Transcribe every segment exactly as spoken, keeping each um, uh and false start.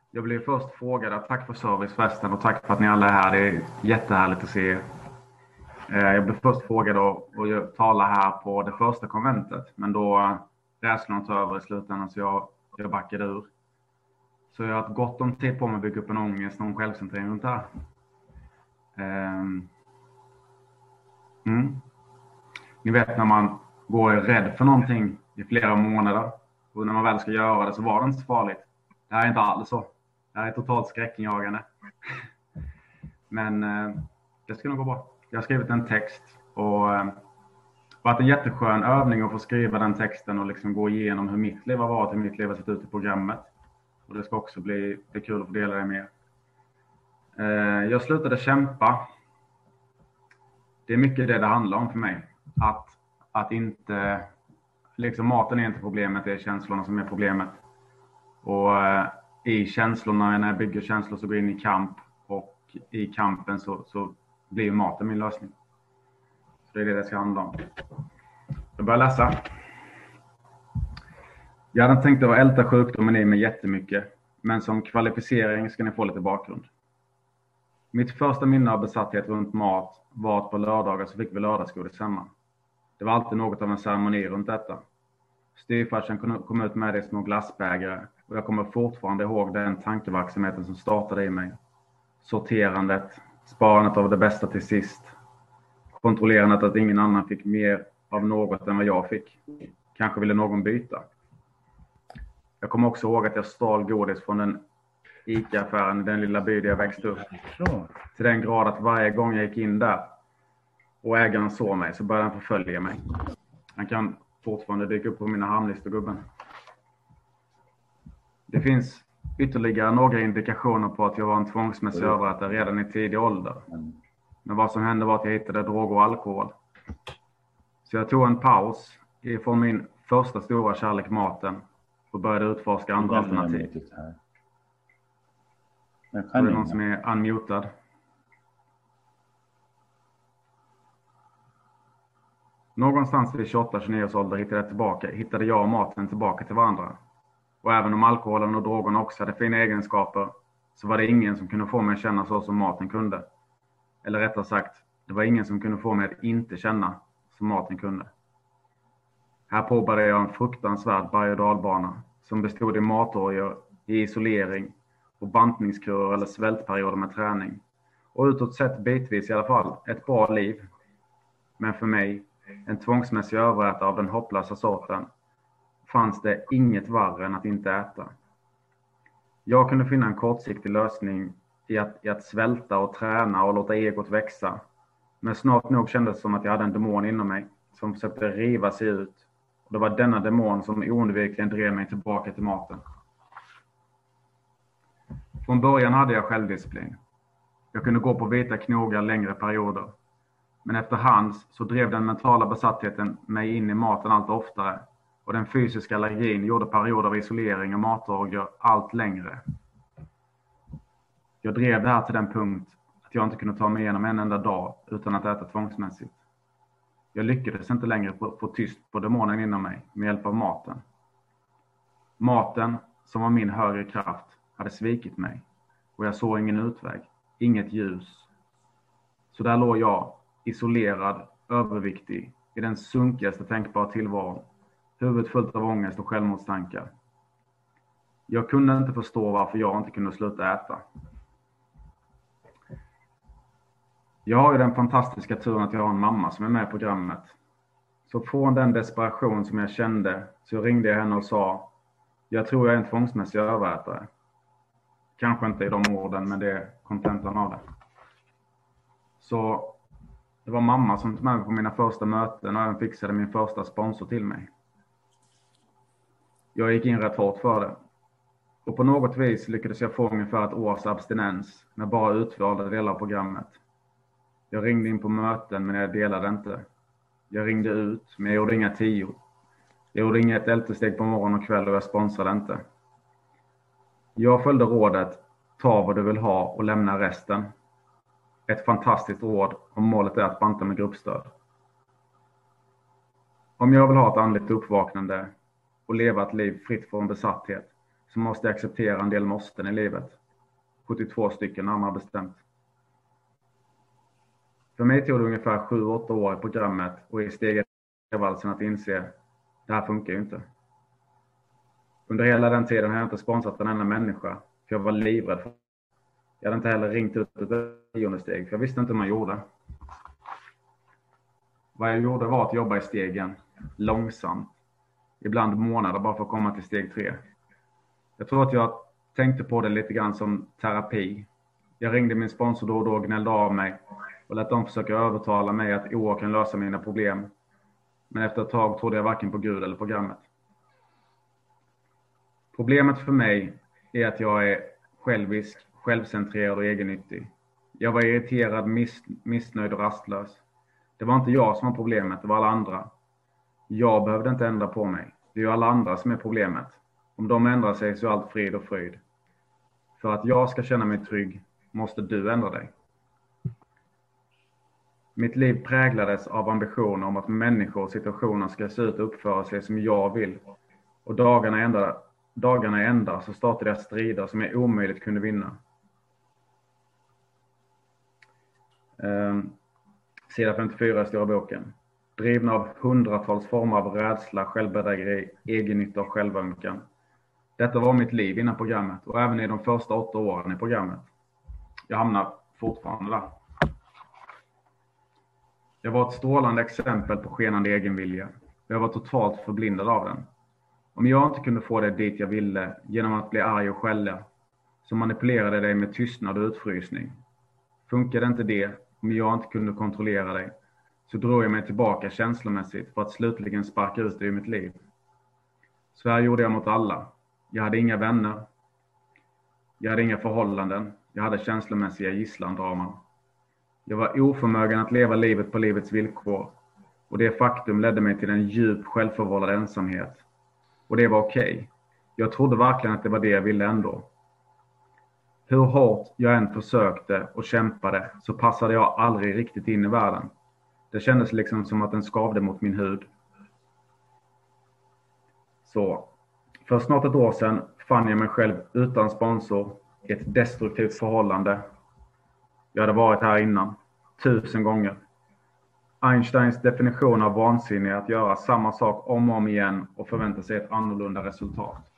Jag blev först frågad, tack för servicefesten och tack för att ni alla är här. Det är jättehärligt att se er. Jag blev först frågad att tala här på det första konventet. Men då rädslan tog över i slutändan så jag, jag backade ur. Så jag har haft gott om tid på mig att bygga upp en ångest och en självcentrering runt det här. Mm. Ni vet när man går rädd för någonting i flera månader. Och när man väl ska göra det så var det inte så farligt. Det här är inte alls så. Det här är totalt skräckinjagande. Men eh, det ska nog gå bra. Jag har skrivit en text. Och eh, det har varit en jätteskön övning att få skriva den texten. Och liksom gå igenom hur mitt liv har varit. Hur mitt liv har sett ut i programmet. Och det ska också bli, bli kul att få dela det med. Eh, jag slutade kämpa. Det är mycket det det handlar om för mig. Att, att inte... Liksom maten är inte problemet. Det är känslorna som är problemet. Och eh, i känslorna, när jag bygger känslor så går jag in i kamp. Och i kampen så, så blir maten min lösning. Så det är det det ska handla om. Jag börjar läsa. Jag hade tänkt att älta sjukdomen i mig jättemycket. Men som kvalificering ska ni få lite bakgrund. Mitt första minne av besatthet runt mat var att på lördagar så fick vi lördagsgodis hemma. Det var alltid något av en ceremoni runt detta. Styrfarsen kom ut med det i små glassbägare. Och jag kommer fortfarande ihåg den tankeverksamheten som startade i mig. Sorterandet, sparandet av det bästa till sist. Kontrollerandet att ingen annan fick mer av något än vad jag fick. Kanske ville någon byta. Jag kommer också ihåg att jag stal godis från den ICA-affären i den lilla by där jag växte upp. Till den grad att varje gång jag gick in där och ägaren såg mig så började han förfölja mig. Han kan fortfarande dyka upp på mina hamnlistor, gubben. Det finns ytterligare några indikationer på att jag var en tvångsmässig överrättare redan i tidig ålder. Men vad som hände var att jag hittade droger och alkohol. Så jag tog en paus ifrån min första stora kärlek, maten, och började utforska andra alternativ. Jag kan det är någon som är unmutad. Någonstans vid tjugoåtta till tjugonio års ålder hittade jag, tillbaka, hittade jag och maten tillbaka till varandra. Och även om alkoholen och drogerna också hade fina egenskaper så var det ingen som kunde få mig att känna så som maten kunde. Eller rättare sagt, det var ingen som kunde få mig att inte känna som maten kunde. Här påbörjade jag en fruktansvärd berg- och dalbana som bestod i matorger, i isolering och bantningskurer eller svältperioder med träning. Och utåt sett bitvis i alla fall ett bra liv. Men för mig, en tvångsmässig överrättare av den hopplösa sorten, fanns det inget värre än att inte äta. Jag kunde finna en kortsiktig lösning i att, i att svälta och träna och låta egot växa. Men snart nog kändes det som att jag hade en demon inom mig som försökte riva sig ut. Och det var denna demon som oundvikligen drev mig tillbaka till maten. Från början hade jag självdisciplin. Jag kunde gå på vita knogar längre perioder. Men efterhand så drev den mentala besattheten mig in i maten allt oftare. Och den fysiska allergin gjorde perioder av isolering och matorger allt längre. Jag drev det här till den punkt att jag inte kunde ta mig igenom en enda dag utan att äta tvångsmässigt. Jag lyckades inte längre få, få tyst på demonen inom mig med hjälp av maten. Maten, som var min högre kraft, hade svikit mig. Och jag såg ingen utväg, inget ljus. Så där låg jag, isolerad, överviktig, i den sunkigaste tänkbara tillvaron. Huvudet fullt av ångest och självmordstankar. Jag kunde inte förstå varför jag inte kunde sluta äta. Jag har ju den fantastiska turen att jag har en mamma som är med i programmet. Så från den desperation som jag kände så ringde jag henne och sa: jag tror jag är en tvångsmässig överrättare. Kanske inte i de orden, men det är kontentan av det. Så det var mamma som tog med mig på mina första möten och även fixade min första sponsor till mig. Jag gick in rätt hårt för det. Och på något vis lyckades jag få ungefär ett års abstinens med bara utvalda delar av programmet. Jag ringde in på möten men jag delade inte. Jag ringde ut men jag gjorde inga tio. Jag gjorde inget ältesteg på morgon och kväll och jag sponsrade inte. Jag följde rådet: ta vad du vill ha och lämna resten. Ett fantastiskt råd om målet är att banta med gruppstöd. Om jag vill ha ett andligt uppvaknande och leva ett liv fritt från besatthet så måste jag acceptera en del måsten i livet. sjuttiotvå stycken närmare bestämt. För mig tog det ungefär sju åtta år i programmet och i steget valsen att inse det här funkar ju inte. Under hela den tiden har jag inte sponsrat en enda människa, för jag var livrädd. Jag hade inte heller ringt ut ett tionde steg, för jag visste inte hur man gjorde. Vad jag gjorde var att jobba i stegen, långsamt. Ibland månader bara för att komma till steg tre. Jag tror att jag tänkte på det lite grann som terapi. Jag ringde min sponsor då och då och gnällde av mig och lät dem försöka övertala mig att O A kan lösa mina problem. Men efter ett tag trodde jag varken på Gud eller programmet. Problemet för mig är att jag är självisk, självcentrerad och egennyttig. Jag var irriterad, miss, missnöjd och rastlös. Det var inte jag som var problemet, det var alla andra. Jag behövde inte ändra på mig. Det är ju alla andra som är problemet. Om de ändrar sig så är allt frid och fröjd. För att jag ska känna mig trygg måste du ändra dig. Mitt liv präglades av ambitioner om att människor och situationer ska se ut och uppföra sig som jag vill. Och dagarna ända, dagarna ända så startade jag strider som jag omöjligt kunde vinna. Um, sida femtiofyra i stora boken. Drivna av hundratals former av rädsla, självbedrägeri, egennytta och självömkan. Detta var mitt liv innan programmet och även i de första åtta åren i programmet. Jag hamnar fortfarande där. Jag var ett strålande exempel på skenande egenvilja. Jag var totalt förblindad av den. Om jag inte kunde få det dit jag ville genom att bli arg och skälla, så manipulerade dig med tystnad och utfrysning. Funkade inte det, om jag inte kunde kontrollera dig, så drog jag mig tillbaka känslomässigt för att slutligen sparka ut det ur mitt liv. Så här gjorde jag mot alla. Jag hade inga vänner. Jag hade inga förhållanden. Jag hade känslomässiga gisslandraman. Jag var oförmögen att leva livet på livets villkor. Och det faktum ledde mig till en djup självförvållad ensamhet. Och det var okej. Okay. Jag trodde verkligen att det var det jag ville ändå. Hur hårt jag än försökte och kämpade så passade jag aldrig riktigt in i världen. Det kändes liksom som att den skavde mot min hud. Så, för snart ett år sedan fann jag mig själv utan sponsor i ett destruktivt förhållande. Jag hade varit här innan, tusen gånger. Einsteins definition av vansinne är att göra samma sak om och om igen och förvänta sig ett annorlunda resultat.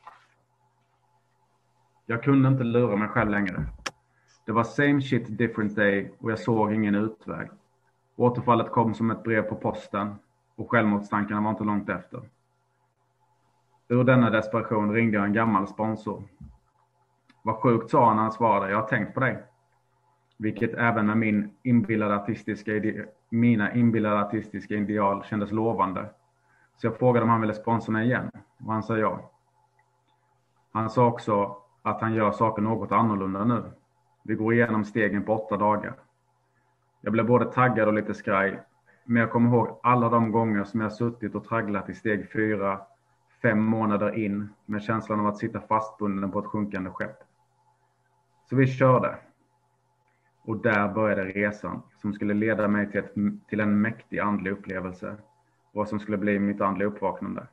Jag kunde inte lura mig själv längre. Det var same shit different day och jag såg ingen utväg. Återfallet kom som ett brev på posten och självmordstankarna var inte långt efter. Ur denna desperation ringde jag en gammal sponsor. Vad sjukt, sa han när han svarade, jag har tänkt på dig. Vilket även med min inbillade artistiska ide- mina inbillade artistiska ideal kändes lovande. Så jag frågade om han ville sponsra mig igen och han sa ja. Han sa också att han gör saker något annorlunda nu. Vi går igenom stegen på åtta dagar. Jag blev både taggad och lite skraj. Men jag kommer ihåg alla de gånger som jag suttit och tragglat i steg fyra, fem månader in. Med känslan av att sitta fastbunden på ett sjunkande skepp. Så vi körde. Och där började resan som skulle leda mig till, ett, till en mäktig andlig upplevelse. Vad som skulle bli mitt andliga uppvaknande.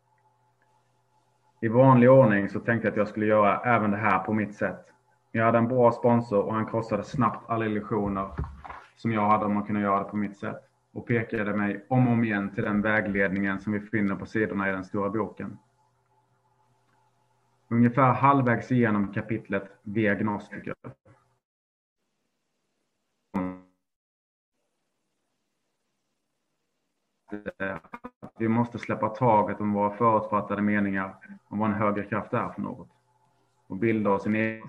I vanlig ordning så tänkte jag att jag skulle göra även det här på mitt sätt. Jag hade en bra sponsor och han krossade snabbt alla illusioner som jag hade om man kunde göra det på mitt sätt. Och pekade mig om och om igen till den vägledningen som vi finner på sidorna i den stora boken. Ungefär halvvägs igenom kapitlet Vi agnostiker. Vi måste släppa taget om våra förutfattade meningar om vad en högre kraft är för något. Och bilda oss en egen.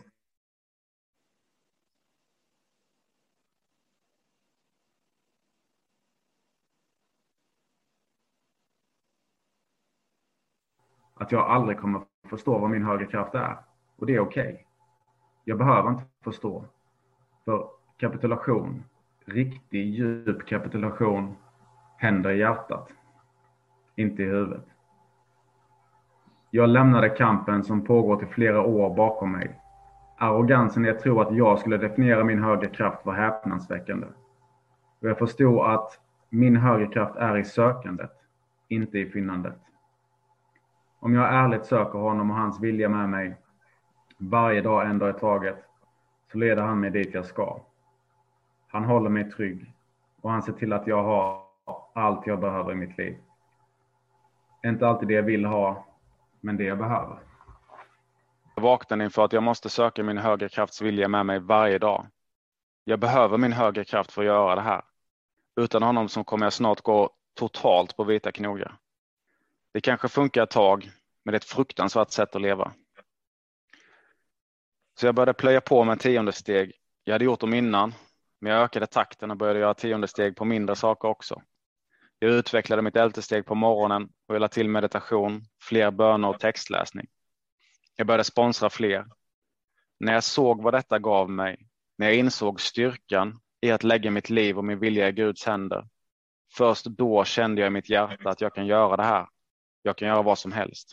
Att jag aldrig kommer förstå vad min högre kraft är. Och det är okej. Okay. Jag behöver inte förstå. För kapitulation, riktig djup kapitulation, händer i hjärtat. Inte i huvudet. Jag lämnade kampen som pågått i flera år bakom mig. Arrogansen jag tror att jag skulle definiera min högre kraft var häpnadsväckande. Och jag förstod att min högre kraft är i sökandet, inte i finnandet. Om jag ärligt söker honom och hans vilja med mig Varje dag en dag i taget så leder han mig dit jag ska. Han håller mig trygg och han ser till att jag har allt jag behöver i mitt liv. Inte alltid det jag vill ha, men det jag behöver. Jag vaknade inför att jag måste söka min högre krafts vilja med mig varje dag. Jag behöver min högre kraft för att göra det här. Utan honom så kommer jag snart gå totalt på vita knogar. Det kanske funkar ett tag, men det är ett fruktansvärt sätt att leva. Så jag började plöja på med tionde steg. Jag hade gjort dem innan, men jag ökade takten och började göra tionde steg på mindre saker också. Jag utvecklade mitt elfte steg på morgonen och jag lade till meditation, fler böner och textläsning. Jag började sponsra fler. När jag såg vad detta gav mig, när jag insåg styrkan i att lägga mitt liv och min vilja i Guds händer, först då kände jag i mitt hjärta att jag kan göra det här. Jag kan göra vad som helst.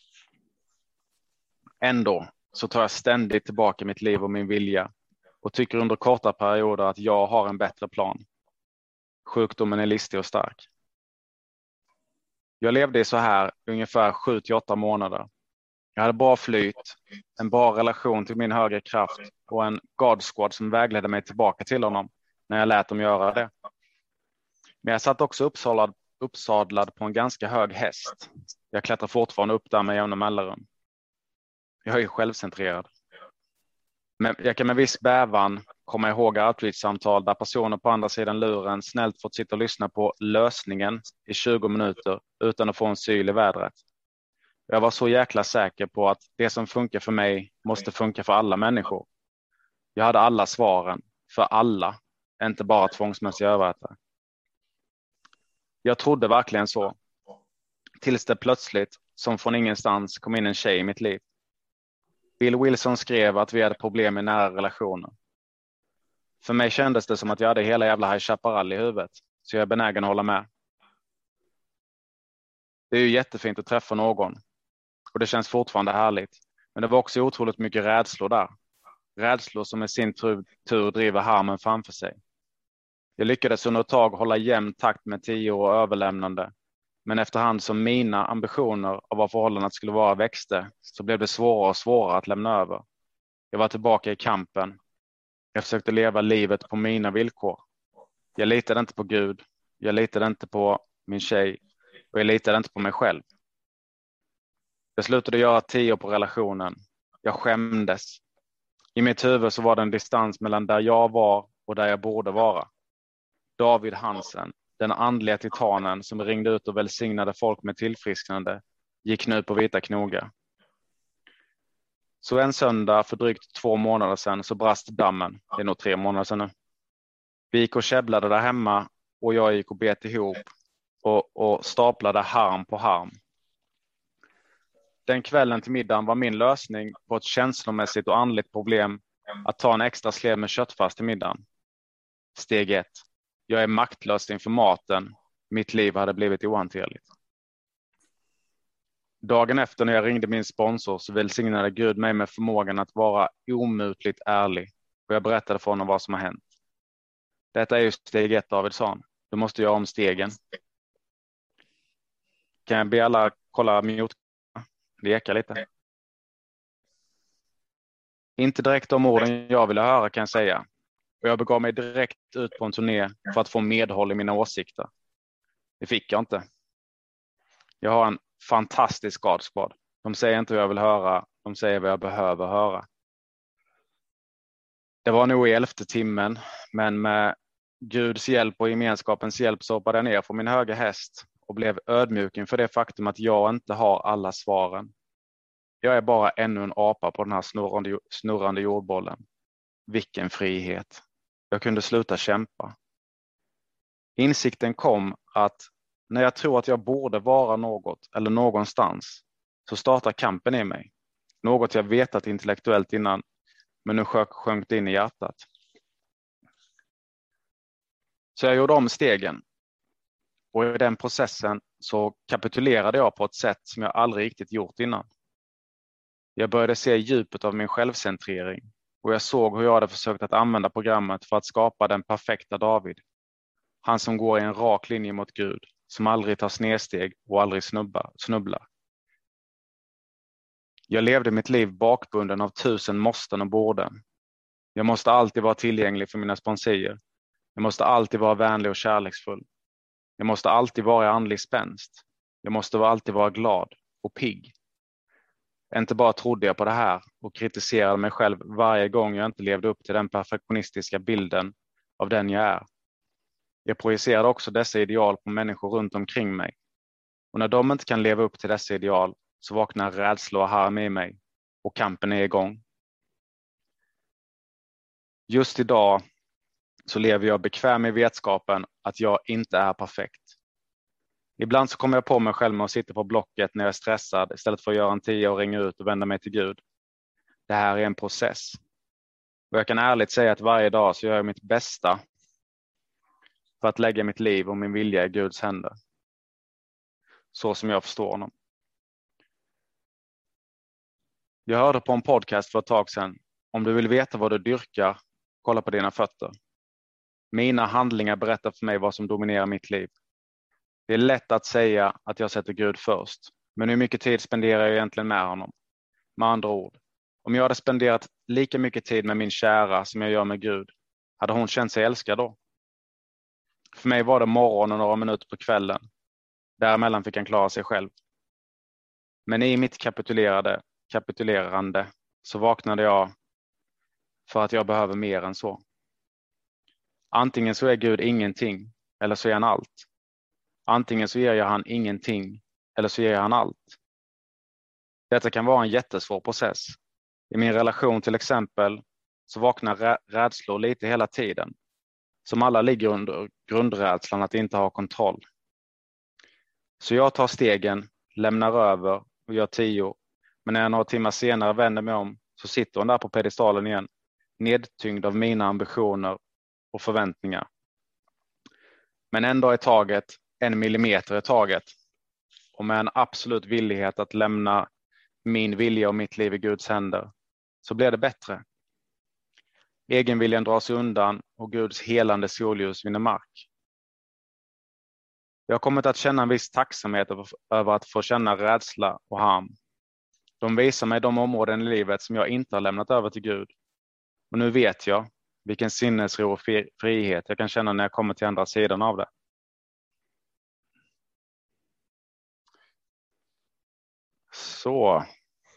Ändå så tar jag ständigt tillbaka mitt liv och min vilja och tycker under korta perioder att jag har en bättre plan. Sjukdomen är listig och stark. Jag levde i så här ungefär sju till åtta månader. Jag hade bra flyt, en bra relation till min högre kraft och en God Squad som vägledde mig tillbaka till honom när jag lät dem göra det. Men jag satt också uppsadlad, uppsadlad på en ganska hög häst. Jag klättrar fortfarande upp där med jämna mellanrum. Jag är självcentrerad. Men jag kan med viss bävan komma ihåg outreach-samtal där personer på andra sidan luren snällt fått sitta och lyssna på lösningen i tjugo minuter utan att få en syl i vädret. Jag var så jäkla säker på att det som funkar för mig måste funka för alla människor. Jag hade alla svaren för alla, inte bara tvångsmässiga överrättare. Jag trodde verkligen så. Tills det plötsligt, som från ingenstans, kom in en tjej i mitt liv. Bill Wilson skrev att vi hade problem i nära relationer. För mig kändes det som att jag hade hela jävla High Chaparral i huvudet, så jag är benägen att hålla med. Det är ju jättefint att träffa någon. Och det känns fortfarande härligt. Men det var också otroligt mycket rädslor där. Rädslor som i sin tur driver harmen framför sig. Jag lyckades under ett tag hålla jämn takt med tio år överlämnande. Men efterhand som mina ambitioner av vad förhållandet skulle vara växte så blev det svårare och svårare att lämna över. Jag var tillbaka i kampen. Jag försökte leva livet på mina villkor. Jag litade inte på Gud. Jag litade inte på min tjej. Och jag litade inte på mig själv. Jag slutade göra tio på relationen. Jag skämdes. I mitt huvud så var det en distans mellan där jag var och där jag borde vara. David Hansen, den andliga titanen som ringde ut och välsignade folk med tillfrisknande, gick nu på vita knogar. Så en söndag för drygt två månader sedan så brast dammen. Det är nog tre månader sedan nu. Vi gick och käbblade där hemma och jag gick och bet ihop och, och staplade harm på harm. Den kvällen till middagen var min lösning på ett känslomässigt och andligt problem att ta en extra sled med köttfärs till middagen. Steg ett. Jag är maktlös inför maten. Mitt liv hade blivit ohanterligt. Dagen efter när jag ringde min sponsor så välsignade Gud mig med förmågan att vara omutligt ärlig. Och jag berättade för honom vad som har hänt. Detta är ju steg ett, Davidsson. Du måste göra om stegen. Kan jag be alla kolla mute? Det ekar lite. Inte direkt de orden jag ville höra kan jag säga. Och jag begav mig direkt ut på en turné för att få medhåll i mina åsikter. Det fick jag inte. Jag har en fantastisk God Squad. De säger inte vad jag vill höra. De säger vad jag behöver höra. Det var nog i elfte timmen. Men med Guds hjälp och gemenskapens hjälp så hoppade jag ner från min höga häst. Och blev ödmjuk inför det faktum att jag inte har alla svaren. Jag är bara ännu en apa på den här snurrande, snurrande jordbollen. Vilken frihet. Jag kunde sluta kämpa. Insikten kom att när jag tror att jag borde vara något eller någonstans så startar kampen i mig. Något jag vetat intellektuellt innan men nu sjönk det in i hjärtat. Så jag gjorde om stegen. Och i den processen så kapitulerade jag på ett sätt som jag aldrig riktigt gjort innan. Jag började se djupet av min självcentrering och jag såg hur jag hade försökt att använda programmet för att skapa den perfekta David. Han som går i en rak linje mot Gud, som aldrig tar snedsteg och aldrig snubblar. snubblar. Jag levde mitt liv bakbunden av tusen måsten och borden. Jag måste alltid vara tillgänglig för mina sponsorer. Jag måste alltid vara vänlig och kärleksfull. Jag måste alltid vara i andlig spänst. Jag måste alltid vara glad och pigg. Inte bara trodde jag på det här och kritiserade mig själv varje gång jag inte levde upp till den perfektionistiska bilden av den jag är. Jag projicerade också dessa ideal på människor runt omkring mig. Och när de inte kan leva upp till dessa ideal så vaknar rädsla och harm i mig och kampen är igång. Just idag så lever jag bekväm i vetskapen att jag inte är perfekt. Ibland så kommer jag på mig själv med att sitta på blocket när jag är stressad istället för att göra en tia och ringa ut och vända mig till Gud. Det här är en process. Och jag kan ärligt säga att varje dag så gör jag mitt bästa för att lägga mitt liv och min vilja i Guds händer. Så som jag förstår honom. Jag hörde på en podcast för ett tag sedan. Om du vill veta vad du dyrkar, kolla på dina fötter. Mina handlingar berättar för mig vad som dominerar mitt liv. Det är lätt att säga att jag sätter Gud först. Men hur mycket tid spenderar jag egentligen med honom? Med andra ord, om jag hade spenderat lika mycket tid med min kära som jag gör med Gud, hade hon känt sig älskad då? För mig var det morgon och några minuter på kvällen. Däremellan fick han klara sig själv. Men i mitt kapitulerade, kapitulerande så vaknade jag för att jag behöver mer än så. Antingen så är Gud ingenting eller så är han allt. Antingen så ger jag han ingenting eller så ger jag han allt. Detta kan vara en jättesvår process. I min relation till exempel så vaknar rä- rädslor lite hela tiden. Som alla ligger under grundrädslan att inte ha kontroll. Så jag tar stegen, lämnar över och gör tio. Men när jag några timmar senare vänder mig om så sitter hon där på pedestalen igen. Nedtyngd av mina ambitioner och förväntningar. Men en dag i taget, en millimeter i taget. Och med en absolut villighet att lämna min vilja och mitt liv i Guds händer. Så blir det bättre. Egenviljan dras undan och Guds helande solljus vinner mark. Jag har kommit att känna en viss tacksamhet över att få känna rädsla och harm. De visar mig de områden i livet som jag inte har lämnat över till Gud. Och nu vet jag vilken sinnesro och frihet jag kan känna när jag kommer till andra sidan av det. Så.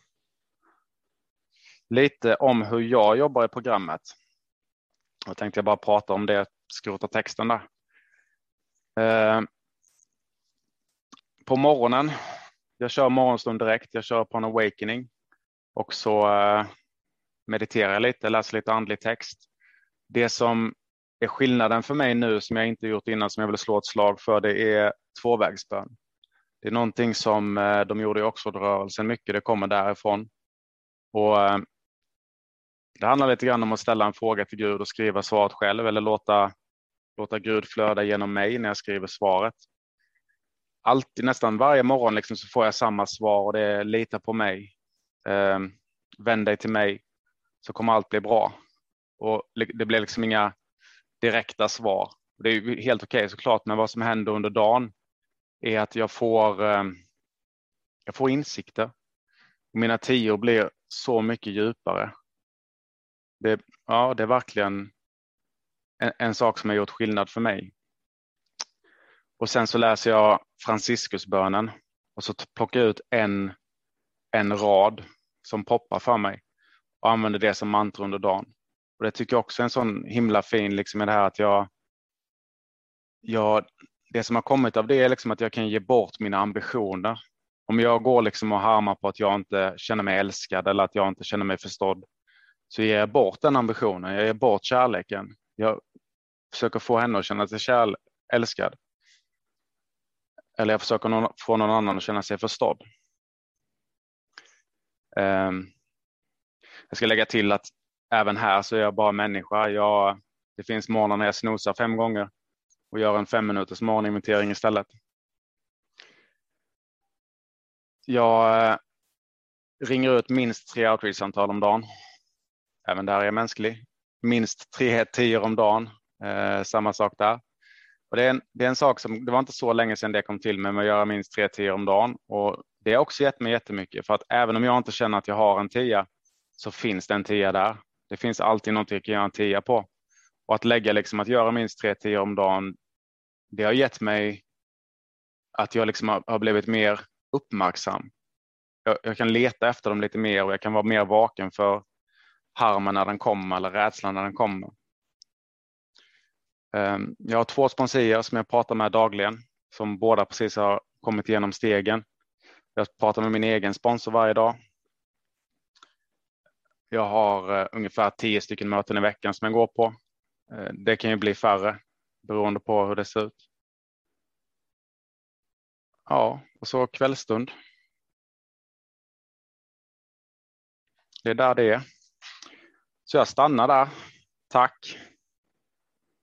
Lite om hur jag jobbar i programmet. Jag tänkte jag bara prata om det, skrota texten där. Eh, på morgonen, jag kör morgonstund direkt, jag kör på en awakening. Och så eh, mediterar jag lite, läser lite andlig text. Det som är skillnaden för mig nu som jag inte gjort innan som jag vill slå ett slag för, det är tvåvägsbön. Det är någonting som eh, de gjorde i Oxford-rörelsen mycket, det kommer därifrån. Och eh, det handlar lite grann om att ställa en fråga till Gud och skriva svaret själv eller låta, låta Gud flöda genom mig när jag skriver svaret. Alltid, nästan varje morgon liksom, så får jag samma svar och det är lita på mig. Eh, vänd dig till mig så kommer allt bli bra. Och det blir liksom inga direkta svar. Det är helt okej okay, såklart, men vad som händer under dagen är att jag får, eh, jag får insikter. Mina tio blir så mycket djupare. Det, ja, det är verkligen en, en sak som har gjort skillnad för mig. Och sen så läser jag Franciscusbönen och så plockar jag ut en, en rad som poppar för mig och använder det som mantra under dagen. Och det tycker jag också är en sån himla fin liksom, med det här att jag, jag det som har kommit av det är liksom att jag kan ge bort mina ambitioner. Om jag går liksom och harmar på att jag inte känner mig älskad eller att jag inte känner mig förstådd, så ger jag bort den ambitionen. Jag ger bort kärleken. Jag försöker få henne att känna sig kärle- älskad. Eller jag försöker någon, få någon annan att känna sig förstådd. Um, jag ska lägga till att även här så är jag bara människa. Jag, det finns morgnar när jag snosar fem gånger och gör en fem minuters morgoninventering istället. Jag eh, ringer ut minst tre outreach-samtal om dagen. Även där är jag mänsklig. Minst tre tior om dagen. Eh, samma sak där. Och det, är en, det är en sak som, det var inte så länge sedan det kom till med att göra minst tre tior om dagen. Och Det har också gett mig jättemycket, för att även om jag inte känner att jag har en tia, så finns det en tia där. Det finns alltid någonting jag kan göra en tia på. Och att lägga liksom att göra minst tre tior om dagen, det har gett mig att jag liksom har, har blivit mer uppmärksam. Jag, jag kan leta efter dem lite mer och jag kan vara mer vaken för harmen när den kommer eller rädslan när den kommer. Um, jag har två sponsorer som jag pratar med dagligen, som båda precis har kommit igenom stegen. Jag pratar med min egen sponsor varje dag. Jag har uh, ungefär tio stycken möten i veckan som jag går på. Uh, det kan ju bli färre beroende på hur det ser ut. Ja, och så kvällstund. Det är där det är. Så jag stannar där. Tack.